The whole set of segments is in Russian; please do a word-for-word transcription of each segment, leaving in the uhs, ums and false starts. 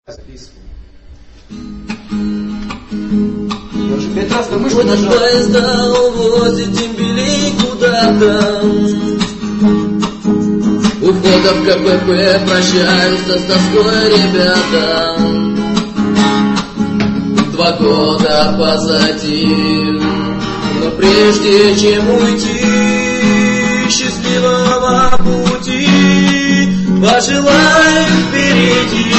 Записывай. Я уже пять раз на мышку нажал. Поезда увозит дембелей куда-то. У входа в ка пэ пэ прощаются с тоской ребята. Два года позади, но прежде чем уйти счастливого пути, пожелаем впереди.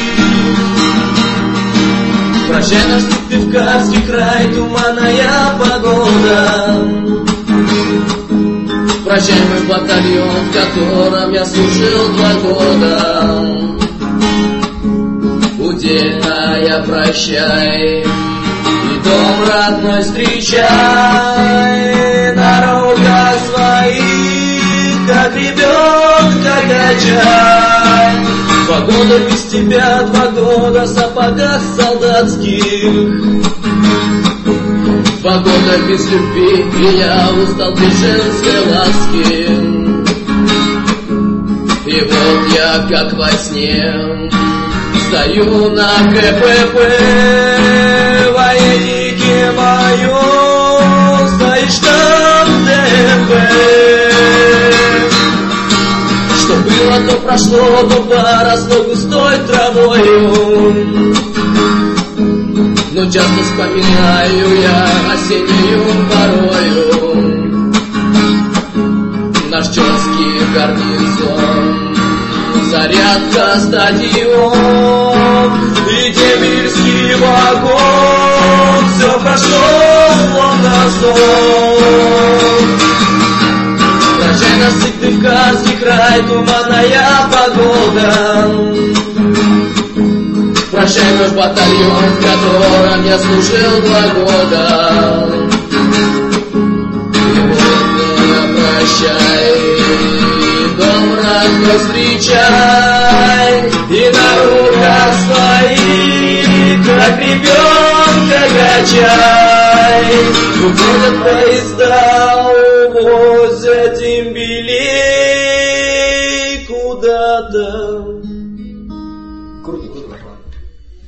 Прощай, наш Сыктывкарский край, туманная погода. Прощай, мой батальон, в котором я служил два года. Удельная прощай, и дом родной встречай. На руках своих, как ребенка качай. Два года без тебя, два года в сапогах солдатских. Два года без любви, и я устал без женской ласки. И вот я, как во сне, стою на ка пэ пэ, военнике моем, стоишь там в дэ эм пэ. Что было, то прошло, то поросло густой травою. Но часто вспоминаю я осеннюю порою наш Чёрский гарнизон, зарядка, стадион и дембельский вагон. Все прошло словно сон. Прощай, наш Сыктывкарский край, туманная погода. Прощай, наш батальон, в котором я служил два года. И вот прощай, дом родной встречай. И на руках своих, как ребенка качай. Уходят поезда, увозят дембелей куда-то.